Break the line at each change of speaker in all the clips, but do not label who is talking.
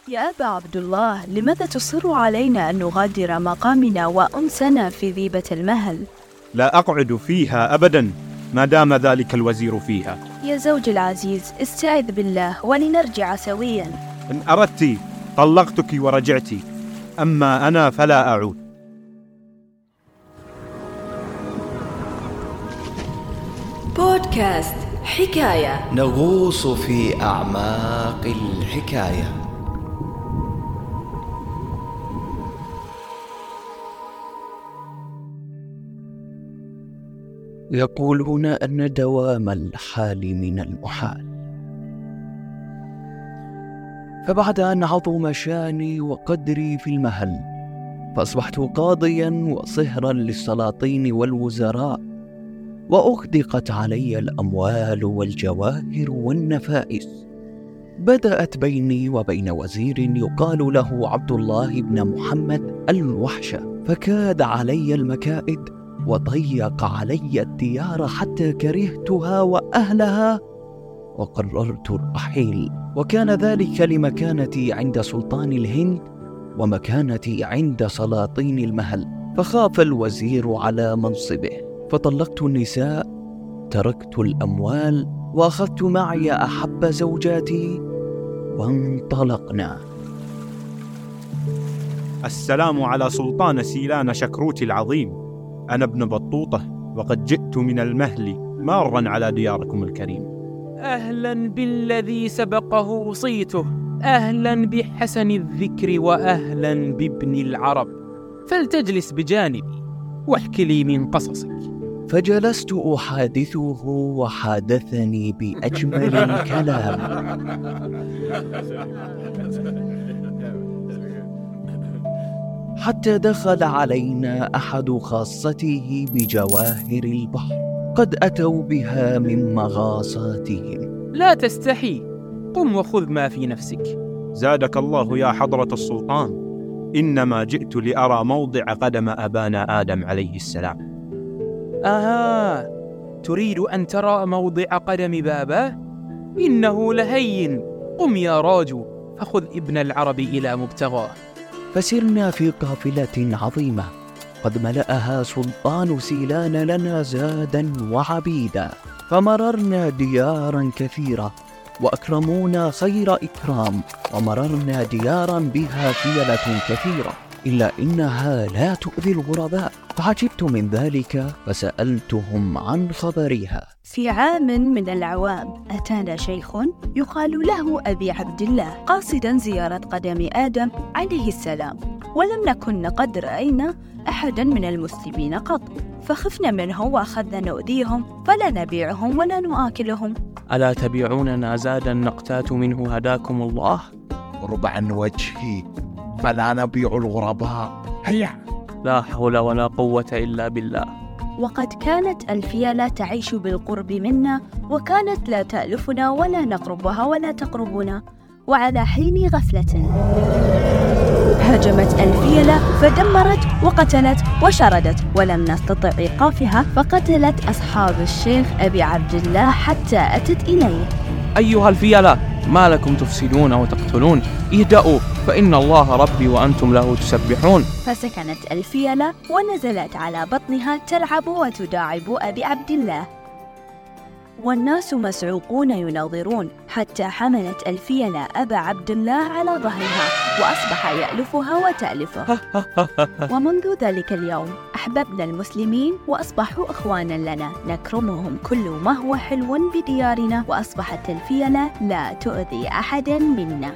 يا أبا عبد الله، لماذا تصر علينا أن نغادر مقامنا وأنسنا في ذيبة المهل؟
لا أقعد فيها أبدا ما دام ذلك الوزير فيها.
يا زوجي العزيز، استعذ بالله ولنرجع سويا.
إن أردت طلقتك ورجعت، أما أنا فلا أعود.
بودكاست حكاية،
نغوص في أعماق الحكاية. يقولون أن دوام الحال من المحال، فبعد أن عظم شاني وقدري في المهل، فأصبحت قاضيا وصهرا للسلاطين والوزراء، وأغدقت علي الأموال والجواهر والنفائس. بدأت بيني وبين وزير يقال له عبد الله بن محمد الوحشة، فكاد علي المكائد وضيق علي الديار حتى كرهتها وأهلها وقررت الرحيل. وكان ذلك لمكانتي عند سلطان الهند ومكانتي عند سلاطين المهل، فخاف الوزير على منصبه، فطلقت النساء، تركت الأموال، وأخذت معي أحب زوجاتي وانطلقنا.
السلام على سلطان سيلان شكروتي العظيم، أنا ابن بطوطة، وقد جئت من المهل مارا على دياركم الكريم.
أهلا بالذي سبقه صيته، أهلا بحسن الذكر، وأهلا بابن العرب، فلتجلس بجانبي واحكي لي من قصصك.
فجلست أحادثه وحادثني بأجمل الكلام. حتى دخل علينا أحد خاصته بجواهر البحر، قد أتوا بها من مغاصاتهم.
لا تستحي، قم وخذ ما في نفسك.
زادك الله يا حضرة السلطان، إنما جئت لأرى موضع قدم أبانا آدم عليه السلام.
تريد أن ترى موضع قدم باباه؟ إنه لهين. قم يا راجل فخذ ابن العرب إلى مبتغاه.
فسرنا في قافلة عظيمة قد ملأها سلطان سيلان لنا زادا وعبيدا، فمررنا ديارا كثيرة وأكرمونا خير إكرام، ومررنا ديارا بها فيلة كثيرة، إلا إنها لا تؤذي الغرباء. فعجبت من ذلك فسألتهم عن خبرها.
في عام من الأعوام أتانا شيخ يقال له أبي عبد الله، قاصدا زيارة قدم آدم عليه السلام، ولم نكن قد رأينا أحدا من المسلمين قط، فخفنا منه وأخذنا نؤذيهم، فلا نبيعهم ولا نآكلهم.
ألا تبيعوننا زادا نقتات منه هداكم الله؟
ربعا وجهي، فلا نبيع الغرباء. هيا.
لا حول ولا قوة إلا بالله.
وقد كانت الفيلة تعيش بالقرب منا، وكانت لا تألفنا ولا نقربها ولا تقربنا. وعلى حين غفلة هاجمت الفيلة فدمرت وقتلت وشردت، ولم نستطع إيقافها، فقتلت أصحاب الشيخ أبي عبد الله حتى أتت إليه.
أيها الفيلة، ما لكم تفسدون وتقتلون؟ اهدأوا، فإن الله ربي وأنتم له تسبحون.
فسكنت الفيلة ونزلت على بطنها تلعب وتداعب أبي عبد الله، والناس مسعوقون يناظرون، حتى حملت الفيلة أبا عبد الله على ظهرها، وأصبح يألفها وتألفه. ومنذ ذلك اليوم أحببنا المسلمين وأصبحوا أخوانا لنا، نكرمهم كل ما هو حلو بديارنا، وأصبحت الفيلة لا تؤذي أحدا منا.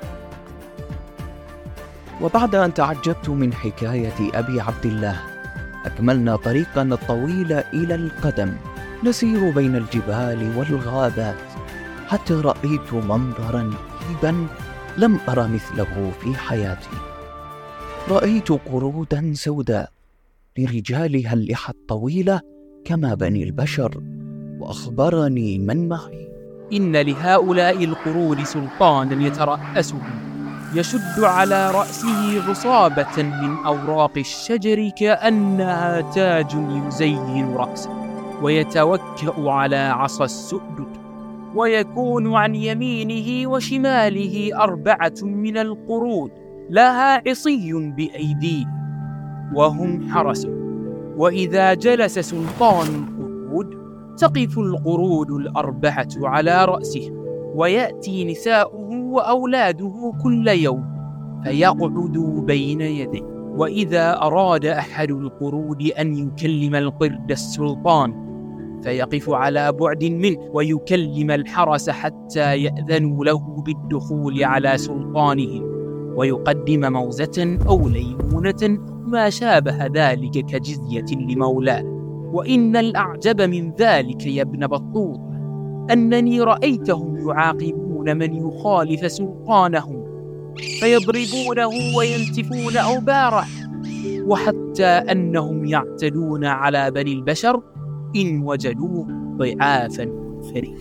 وبعد أن تعجبت من حكاية أبي عبد الله، أكملنا طريقنا الطويل إلى القدم، نسير بين الجبال والغابات، حتى رأيت منظرا عجيبا لم أرى مثله في حياتي. رأيت قرودا سوداء لرجالها اللحى الطويلة كما بني البشر، وأخبرني من معي
إن لهؤلاء القرود سلطانا يترأسهم، يشد على رأسه عصابة من أوراق الشجر كأنها تاج يزين رأسه، ويتوكأ على عصا السؤدد، ويكون عن يمينه وشماله 4 من القرود لها عصي بأيديه وهم حرسه. وإذا جلس سلطان القرود تقف القرود 4 على رأسه، ويأتي نساؤه وأولاده كل يوم فيقعدوا بين يديه. وإذا أراد أحد القرود أن يكلم القرد السلطان فيقف على بعد منه ويكلم الحرس حتى يأذنوا له بالدخول على سلطانهم، ويقدم موزة أو ليمونة ما شابه ذلك كجزية لمولاه. وإن الأعجب من ذلك يا ابن بطوطة أنني رأيتهم يعاقبون من يخالف سلطانهم فيضربونه وينتفون أوباره، وحتى أنهم يعتدون على بني البشر إن وجدوه ضعافا فريدا.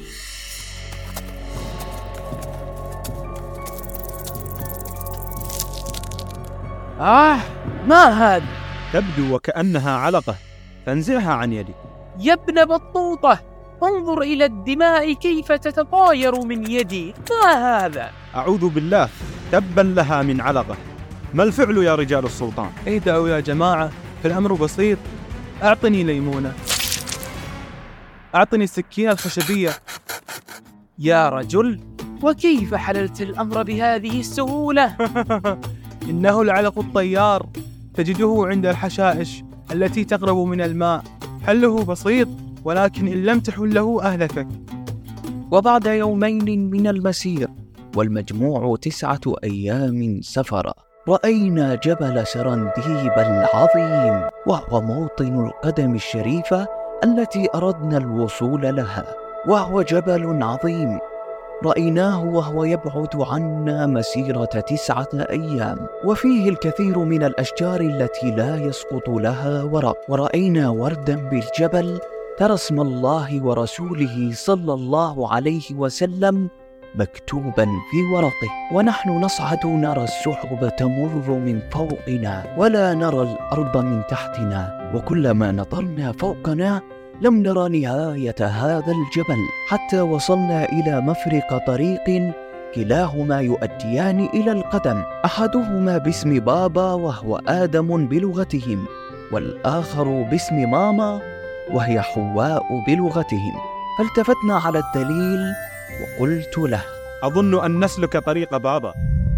ما هذا؟
تبدو وكأنها علقة، فانزعها عن يدي.
يا ابن بطوطة انظر إلى الدماء كيف تتطاير من يدي، ما هذا؟
أعوذ بالله، تبا لها من علقة. ما الفعل يا رجال السلطان؟
اهدأوا يا جماعة، فالأمر بسيط. أعطني ليمونة، أعطني السكينة الخشبية.
يا رجل، وكيف حللت الأمر بهذه السهولة؟
إنه العلق الطيار، تجده عند الحشائش التي تقرب من الماء. حله بسيط، ولكن إن لم تحله أهلكك.
وبعد يومين من المسير والمجموع 9 أيام سفر، رأينا جبل سرنديب العظيم، وهو موطن القدم الشريفة التي أردنا الوصول لها. وهو جبل عظيم رأيناه وهو يبعد عنا مسيرة 9 أيام، وفيه الكثير من الأشجار التي لا يسقط لها ورق. ورأينا وردا بالجبل ترى اسم الله ورسوله صلى الله عليه وسلم مكتوبا في ورقه. ونحن نصعد نرى السحب تمر من فوقنا ولا نرى الأرض من تحتنا، وكلما نظرنا فوقنا لم نرى نهاية هذا الجبل، حتى وصلنا إلى مفرق طريق كلاهما يؤديان إلى القدم، أحدهما باسم بابا وهو آدم بلغتهم، والآخر باسم ماما وهي حواء بلغتهم. فالتفتنا على الدليل وقلت له:
أظن أن نسلك طريق بابا.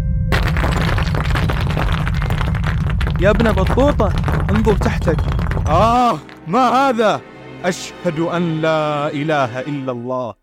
يا ابن بطوطة انظر تحتك.
ما هذا؟ أشهد أن لا إله إلا الله